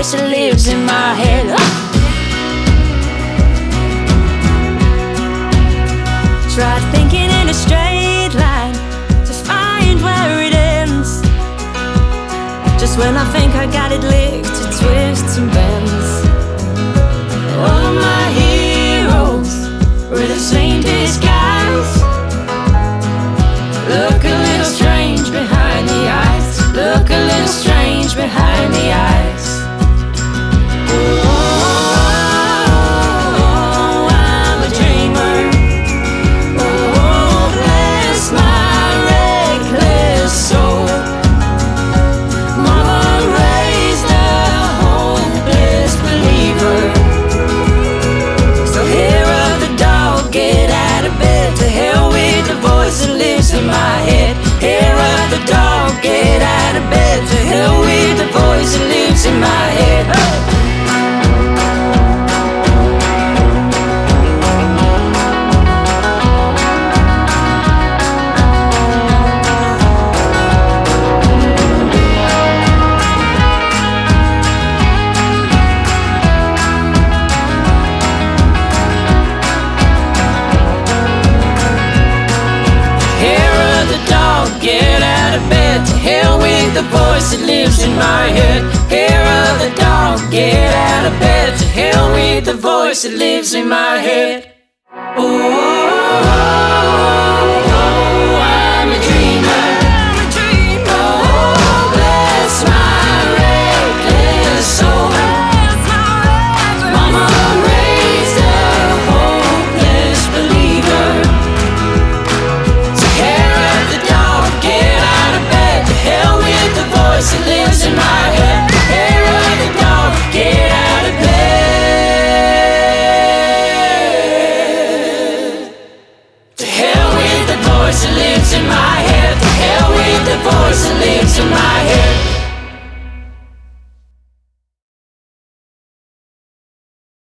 voice that lives in my head. Tried thinking in a straight line to find where it ends. Just when I think I got it licked, it twists and bends. All of my heroes were the same disguise. Look a little strange behind the eyes. Look a little strange behind the eyes. Oh, I'm a dreamer. Oh, bless my reckless soul. Mama raised a hopeless believer. So hair of the dog, get out of bed. To hell with the voice that lives in my head. Hair of the dog, get out of bed. To hell with the voice that lives in my head. Get out of bed, to hell with the voice that lives in my head. Hair of the dog, get out of bed, to hell with the voice that lives in my head. Oh, I'm a dreamer. Oh, bless my reckless soul. Mama raised a hopeless believer. Voice that lives in my head. Hair of the dog, get out of bed. To hell with the voice that lives in my head.